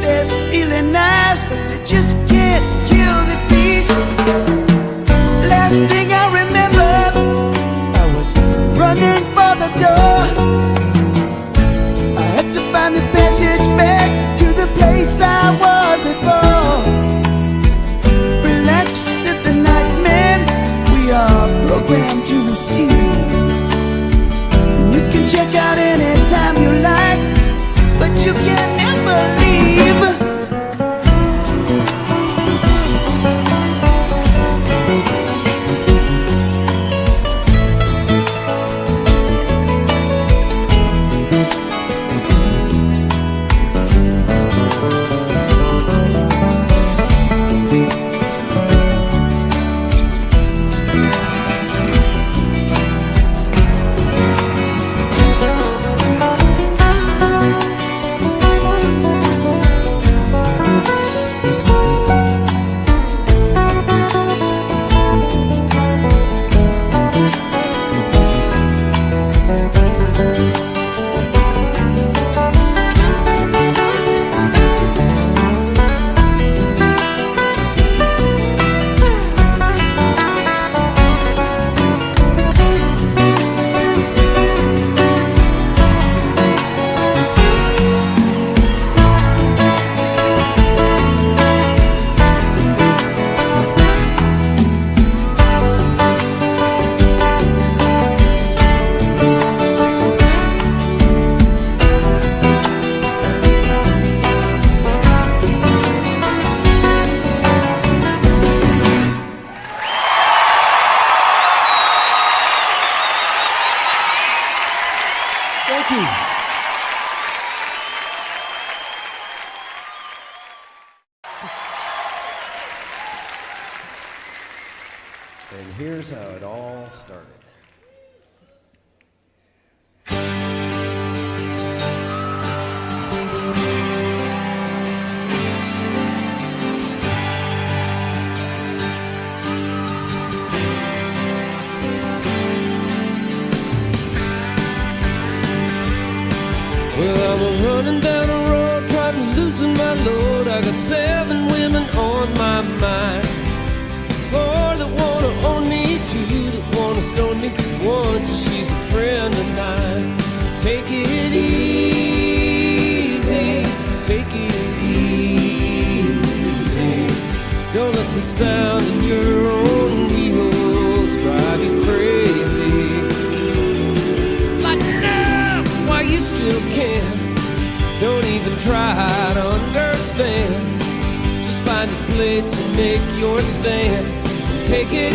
dressed really nice, but they just can't kill the beast. Last thing I remember, I was running for the door. I had to find the passage back to the place I was before. Relax at the night, man, we are programmed to receive. You can check out anytime you like, but you can never leave. And here's how it all started. Well, I'm running down the road trying to loosen my load. I got 7 women on my mind. 4 that wanna own me, 2 that wanna stone me, 1 says she's a friend of mine. Take it easy, take it easy. Don't let the sound of your own wheels drive you crazy. Lighten up while you still can. Don't even try to understand. Just find a place and make your stand. Take it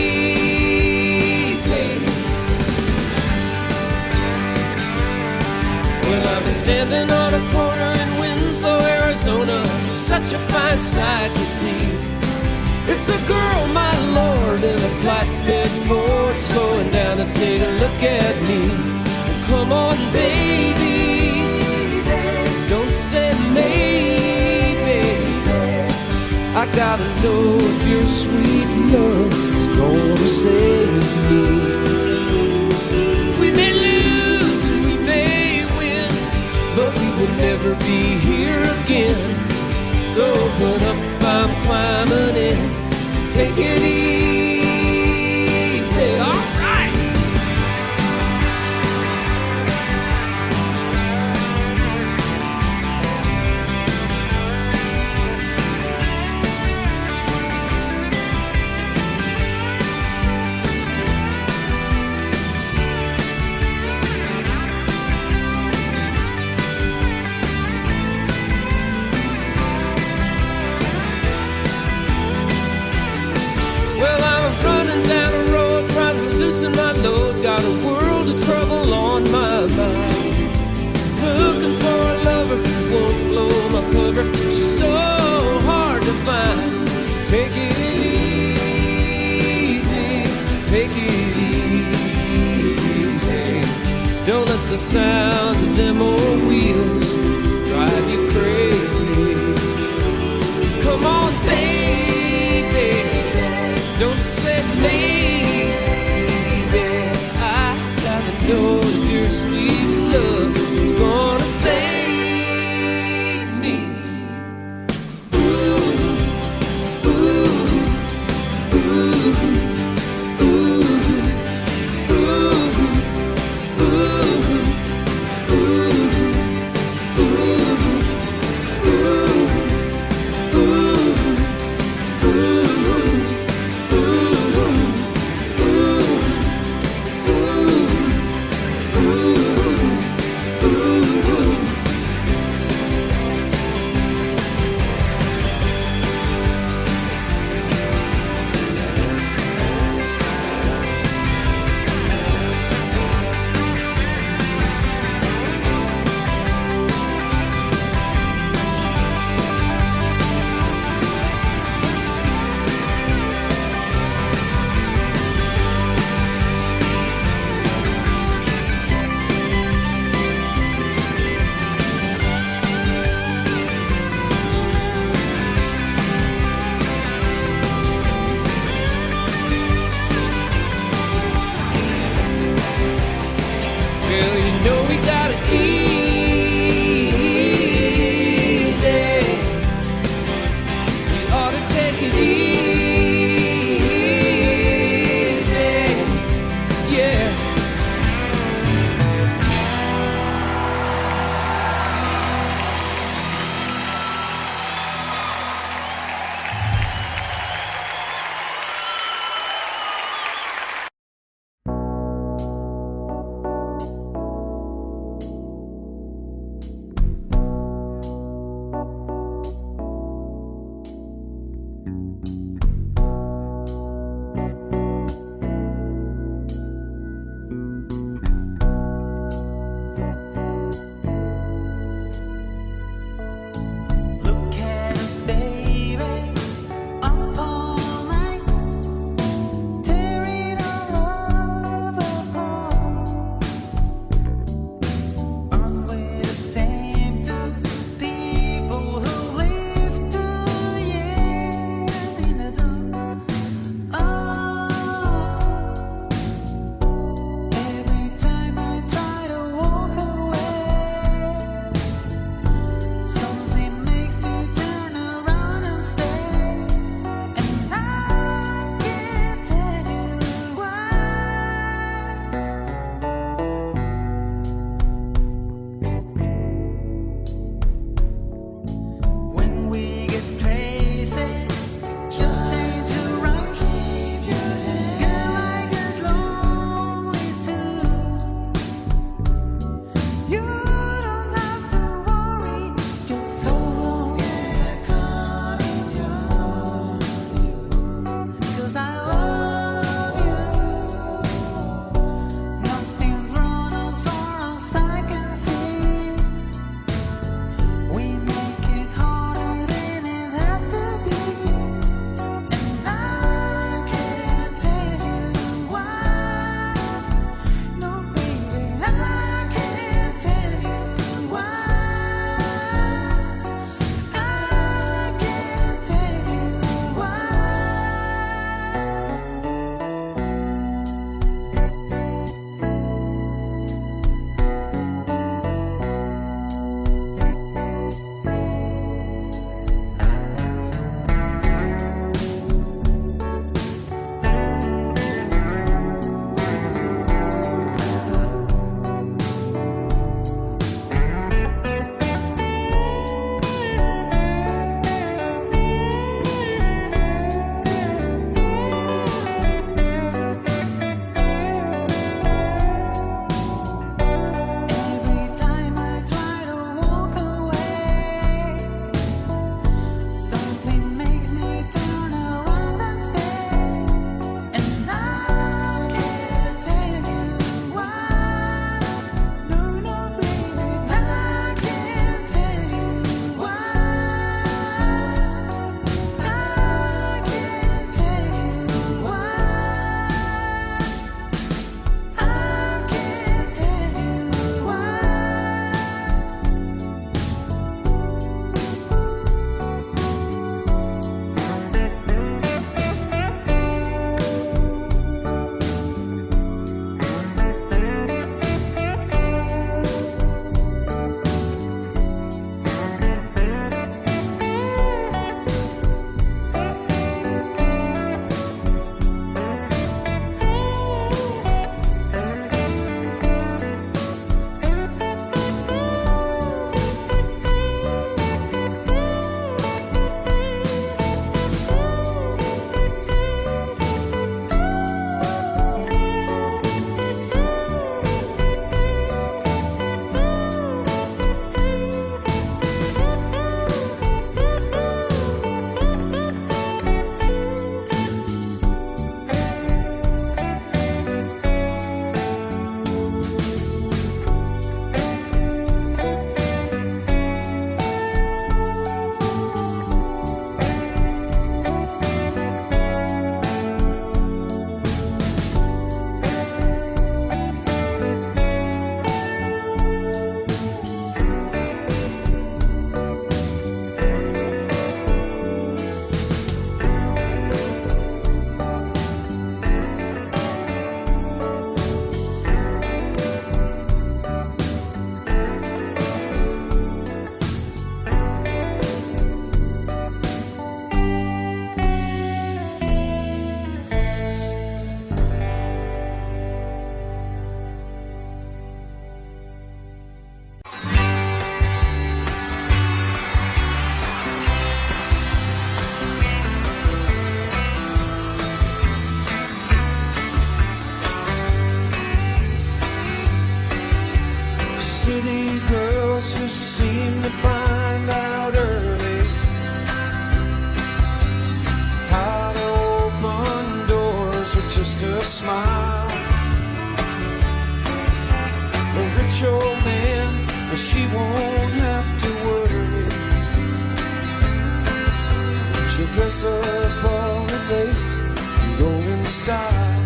easy. Well, I've been standing on a corner in Winslow, Arizona. Such a fine sight to see. It's a girl, my lord, in a flatbed Ford, slowing down to take a look at me. Well, come on, baby, don't say maybe. I gotta know if your sweet love is gonna save me. We may lose and we may win, but we will never be here again. So open up, I'm climbing in. Take it easy, all right. My load, got a world of trouble on my mind. Looking for a lover who won't blow my cover. She's so hard to find. Take it easy, take it easy. Don't let the sound of them old wheels drive you crazy. Come on, baby, don't say maybe. Know if your sweet love is gonna save me, city girls just seem to find out early how to open doors with just a smile. A rich old man, but she won't have to worry. She'll dress up all in lace and go in style.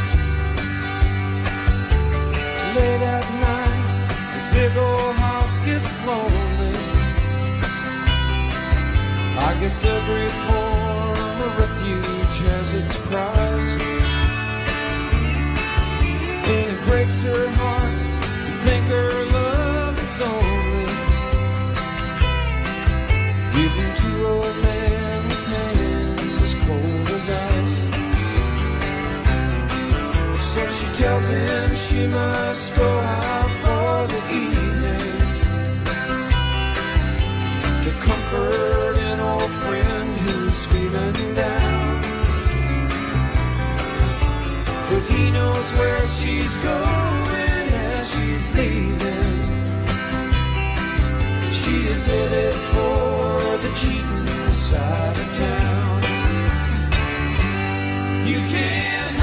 Late at night, the big old house gets lonely. I guess every form of refuge has its price. And it breaks her heart to think her love is only given to a man with hands as cold as ice. So she tells him she must go out for the evening to comfort an old friend who's feeling down. But he knows where she's going as she's leaving. She is headed for the cheating side of town. You can't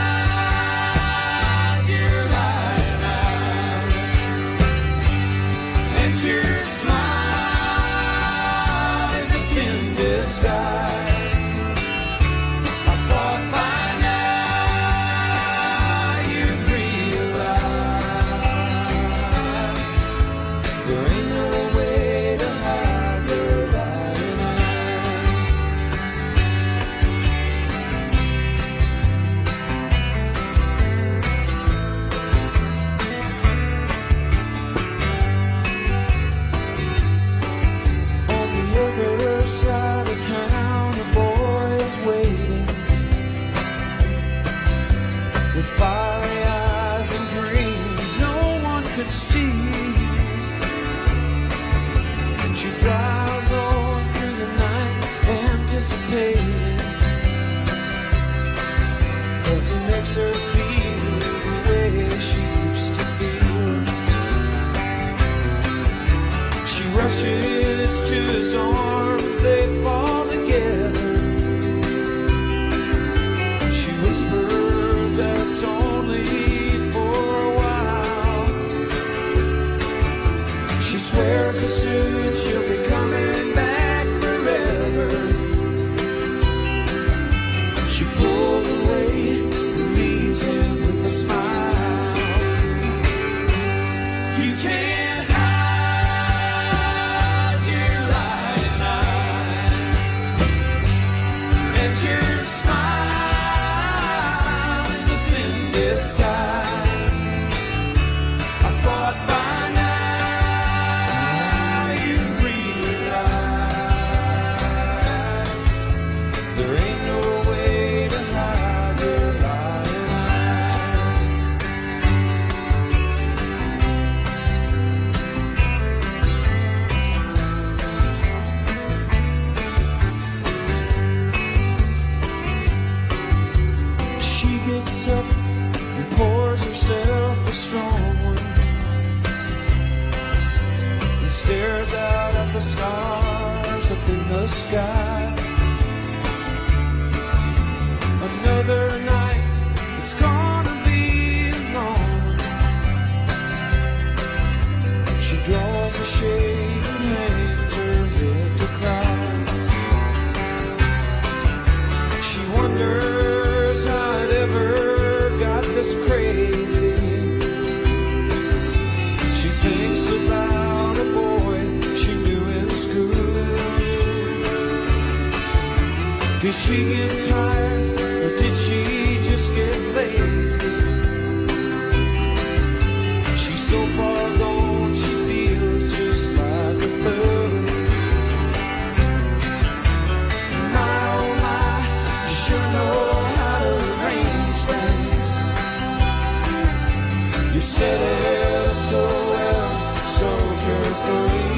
hide your lying eyes, and your smile is a thin disguise. I thought by now you'd realize there ain't no way to hide your lying eyes. On the other side of town, a boy is waiting with fiery eyes and dreams no one could steal. She drives on through the night, anticipating, 'cause he makes her feel the way she used to feel. She rushes to his arms, they fall together. She whispers that's only for a while. She swears as soon she'll be coming back forever. She pulls away and leaves him with a smile. You can't hide your lying eyes, and your smile is a thin disguise. I thought by now you'd realize there ain't no way to hide your lying eyes. She gets up and pours herself a strong one and stares out at the stars up in the sky. Another night, it's gonna be long. She draws a shade and hangs her head to cry. She wonders how it ever got this crazy. She thinks about a boy she knew in school. Did she get tired, or did she just get lazy? She's so far gone, she feels just like a thug. My oh my, you sure know how to arrange things. You set it up so well, so carefully.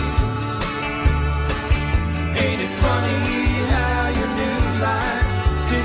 Ain't it funny how your new life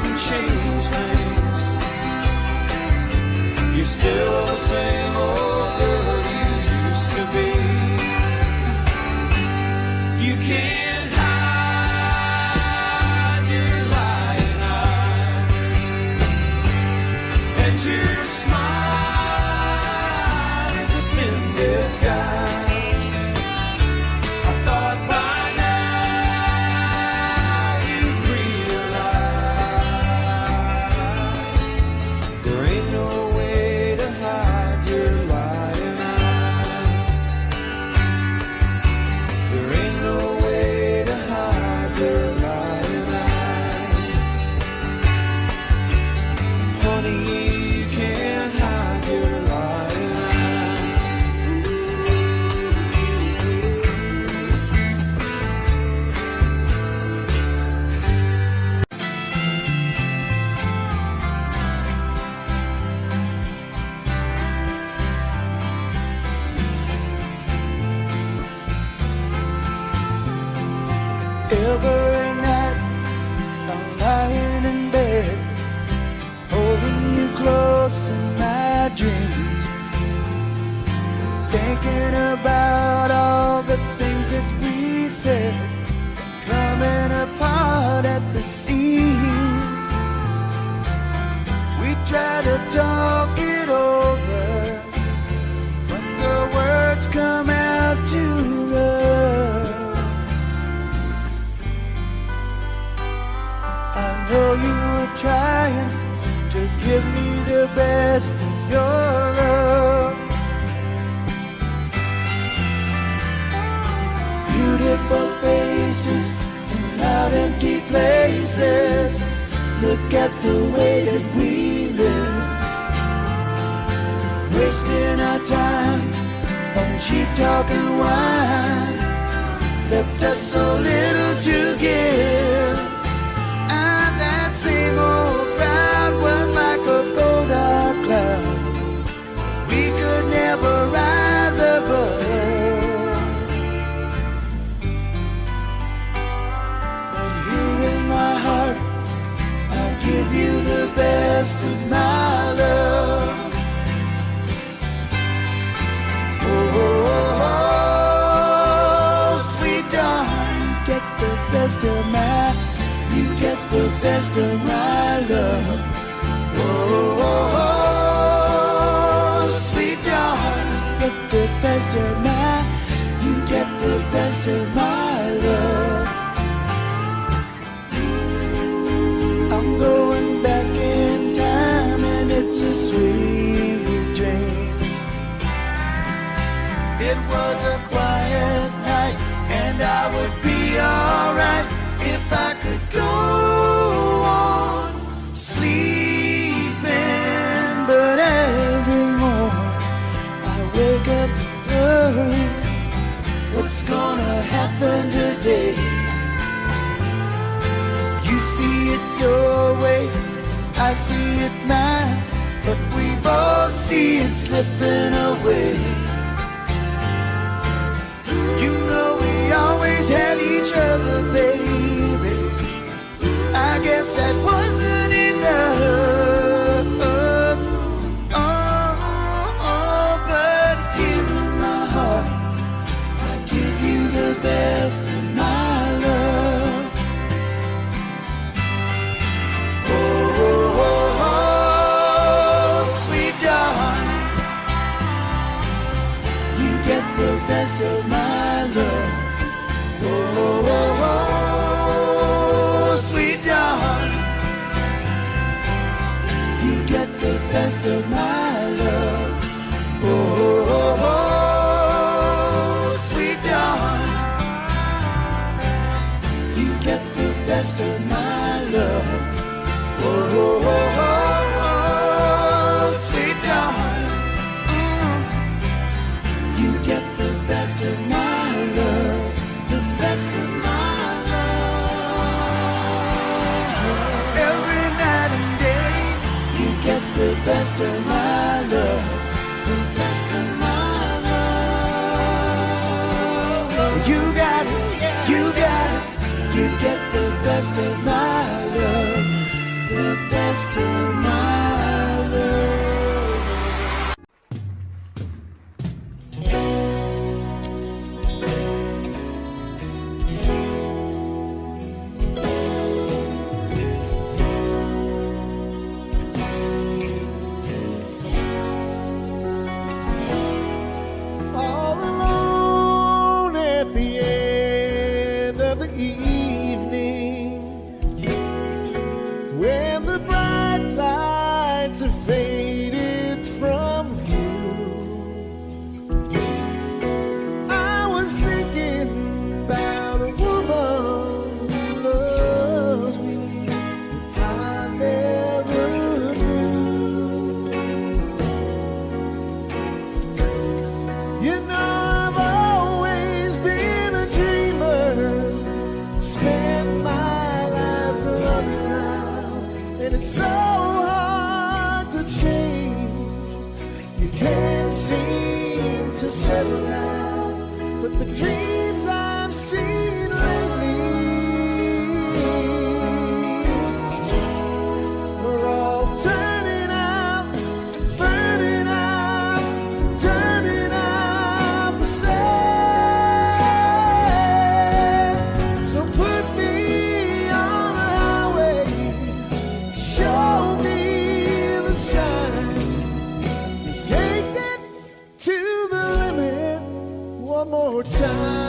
thinking about all the things that we said, coming apart at the seams. We try to talk it over, but the words come out too rough. I know you were trying to give me the best of your love. Beautiful faces in loud empty places. Look at the way that we live, wasting our time on cheap talk and wine. Left us so little to give, and that same old crowd was like a cold dark cloud we could never rise above. But here in my heart, I'll give you the best of my love. Oh, oh, oh, sweet darling, get the best of my, you get the best of my love. Oh, oh, oh, sweet darling, get the best of my, you get the best of my love. I'm going back in time and it's a sweet dream. It was a quiet night and I would be alright if I could go on sleeping. But every morning I wake up worried, what's gonna happen today? You see it your way, I see it mine, but we both see it slipping away. You know we always had each other, baby. I guess that wasn't enough. Oh, but here in my heart, I give you the best of my love. Oh, oh, oh, sweet darling, you get the best of my love. Oh, oh, oh, sweet darling, you get the best of my love. Oh, oh, oh, sweet darling, you get the best of my love. Oh, oh, oh, oh, sweet darling, you get the best of my love, the best of my love. Every night and day, you get the best of my love, the best of my love. You got it, you got it, you get the best of my love, the best of my love. All alone at the end of the evening, when the bright lights have faded from view, I was thinking about a woman who loves me I never knew. You know I've always been a dreamer, spent my life running around, and it's so hard to change. You can't seem to settle down, but the dreams I've seen lately were all turning out, burning out, turning out one more time.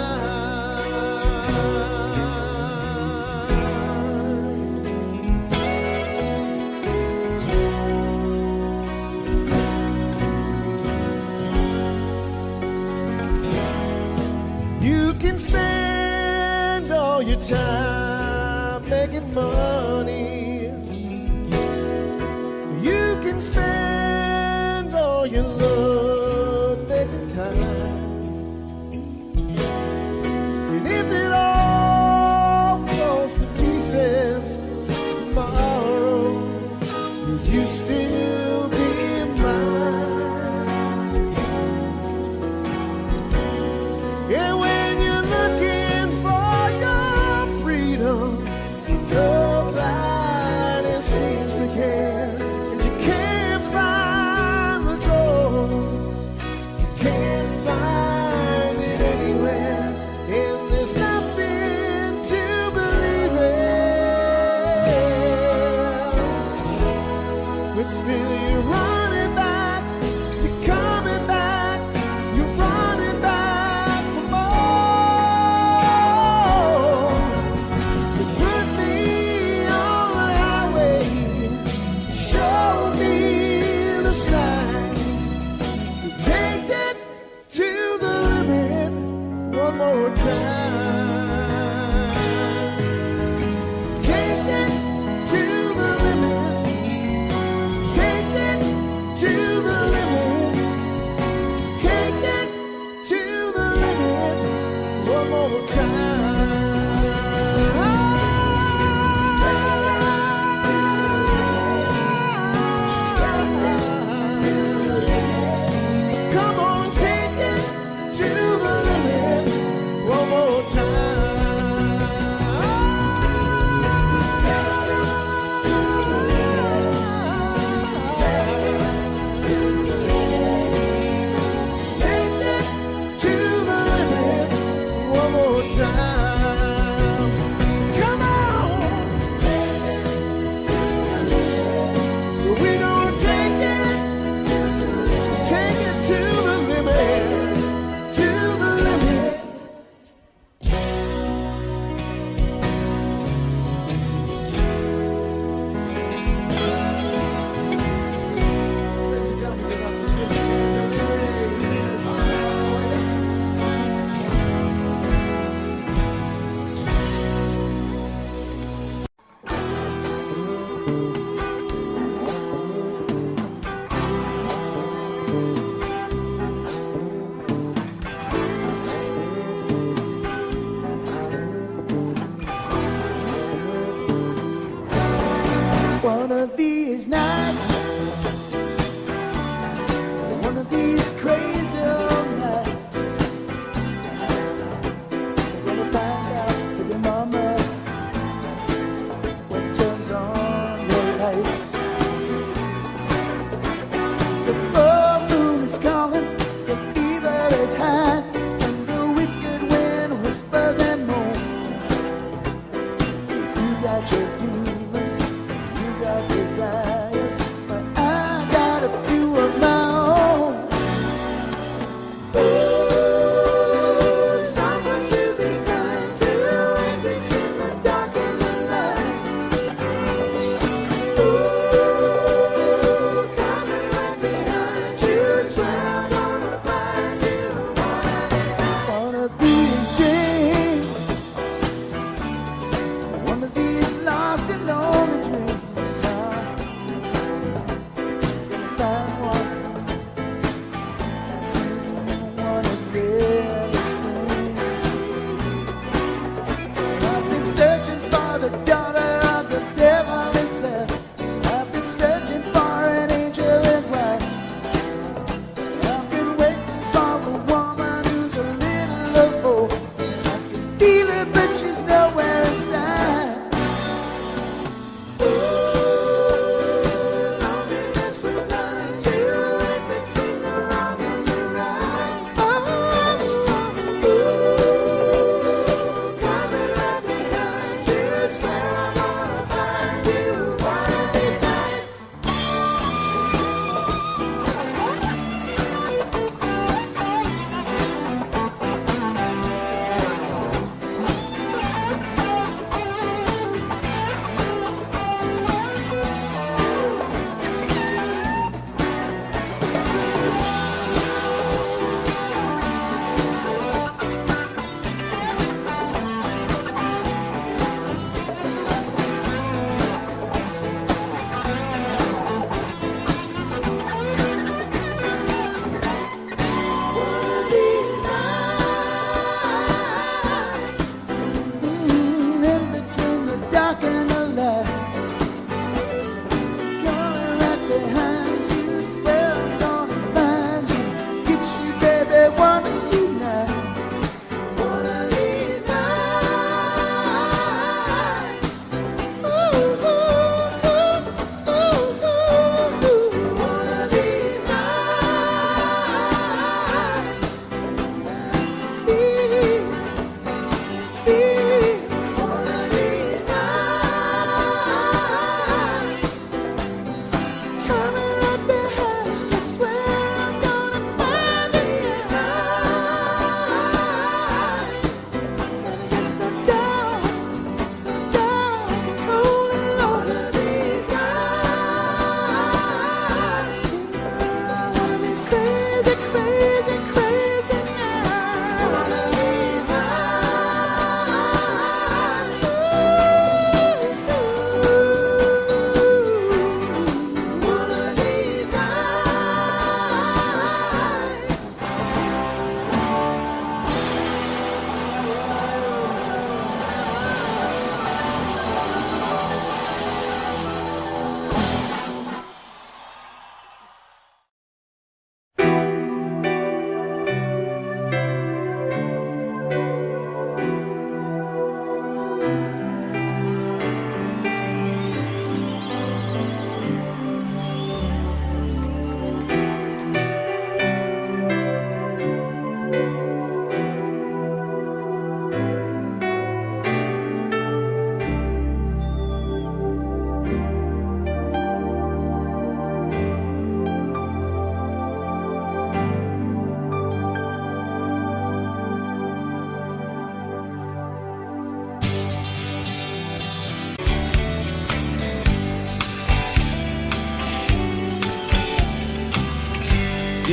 You can spend all your time making money. You can spend all your love making time. And if it all falls to pieces tomorrow, would you still be mine? And when you're looking for your freedom, nobody seems to care. And you can't find the door, you can't find it anywhere. And there's nothing to believe in. But still you're running back, you're coming back, you're running back for more. So put me on the highway, show me the sign. Take it to the limit one more time. Take it to the limit. Take it to the limit. Take it to the limit one more time. Come on, take it to the limit one more time.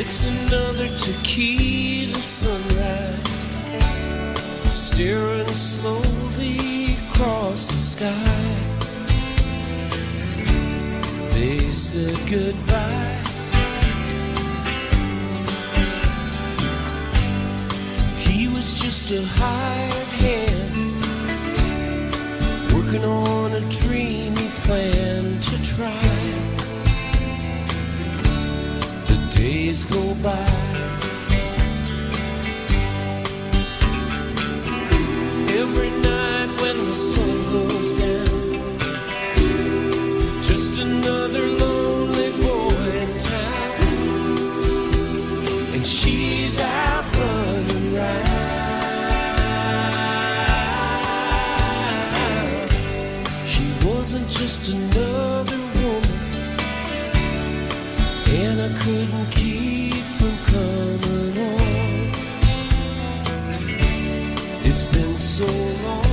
It's another tequila sunrise, staring slowly across the sky. They said goodbye. He was just a hired hand, working on a dream he planned to try. The days go by. Every night when the sun goes down, just another lonely boy in town, and she's out running round. She wasn't just another woman, and I couldn't keep from coming on. It's been so long.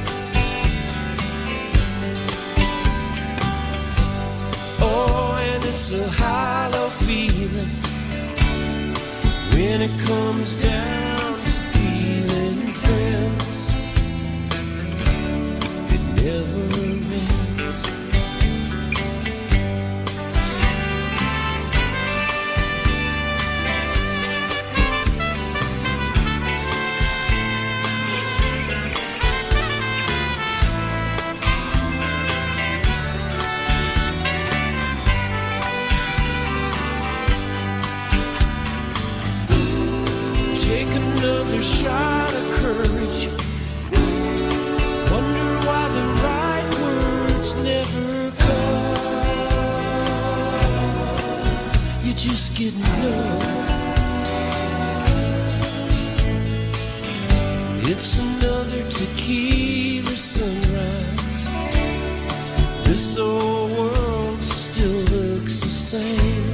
Oh, and it's a hollow feeling when it comes down to dealing friends. It never ends. Take another shot of courage. Wonder why the right words never come. You just get numb. It's another tequila sunrise. This old world still looks the same.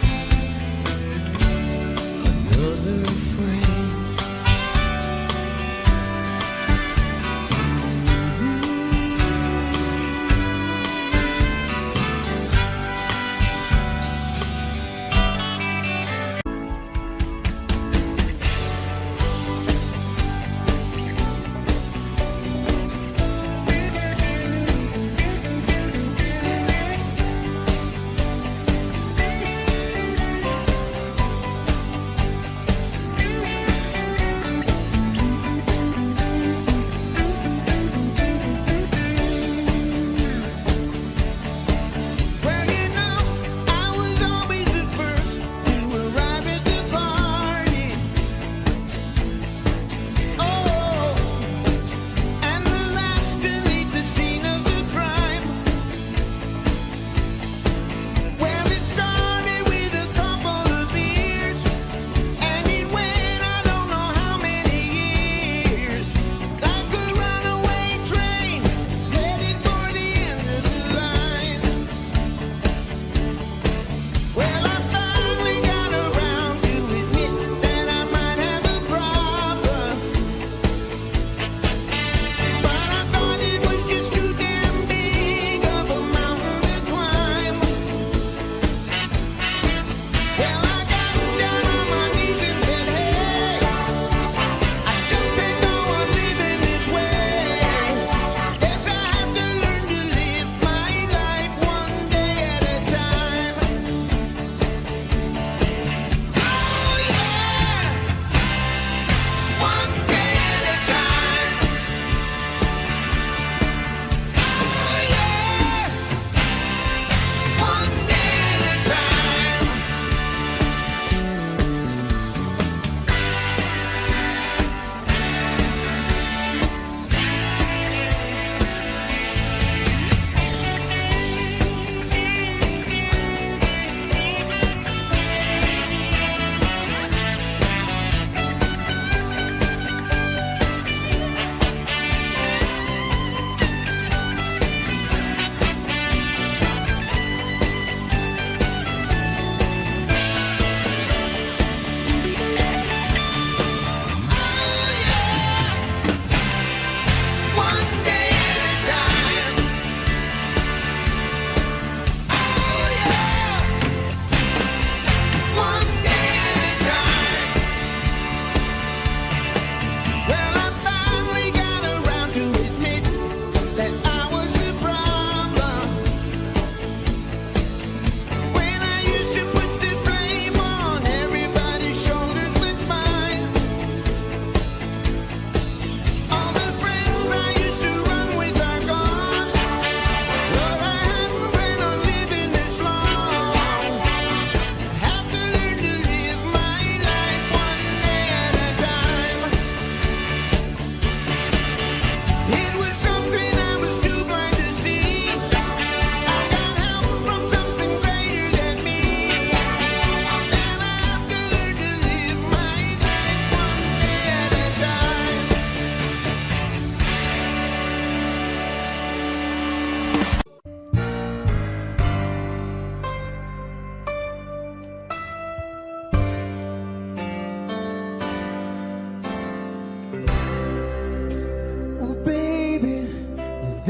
Another frame.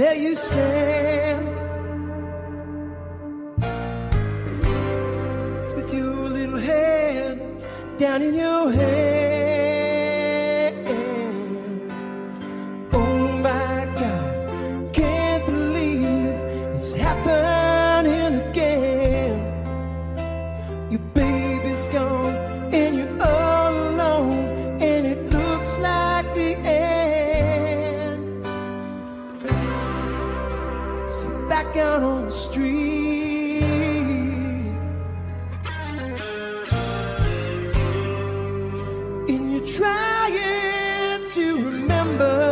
there you stand, with your little hand down in your hand. Oh my God, can't believe it's happening again. Your baby's gone and you're all alone, and it looks like the end. So back out on the street, and you're trying to remember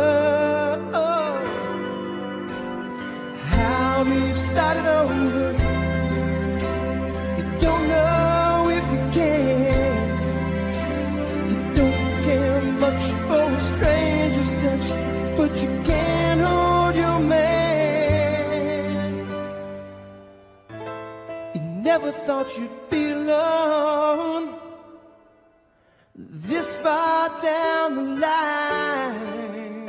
how you started over. You don't know if you can. You don't care much for a stranger's touch, but you can't hold your man. You never thought you'd be alone this far down the line,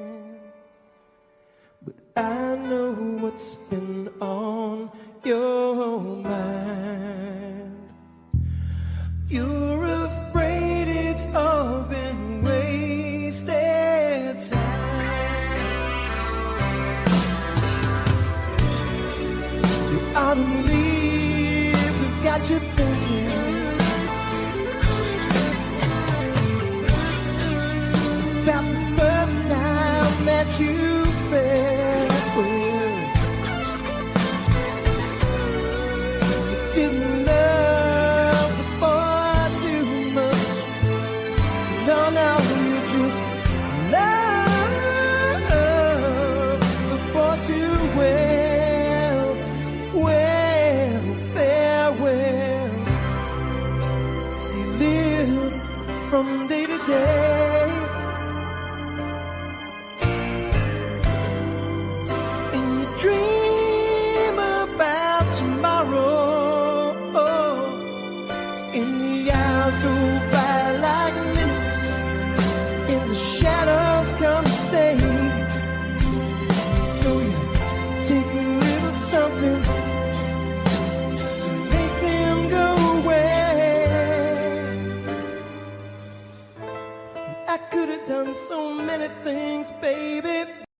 but I know what's been on your mind. You're afraid it's all been wasted time. Your autumn leaves have got you thinking about the first time that you felt well. You didn't love the boy too much. No, now you just love the boy too well. Well, farewell. See, live from day to day, dream about tomorrow, and the hours go by like minutes, and the shadows come to stay. So you take a little something to make them go away. I could have done so many things, baby.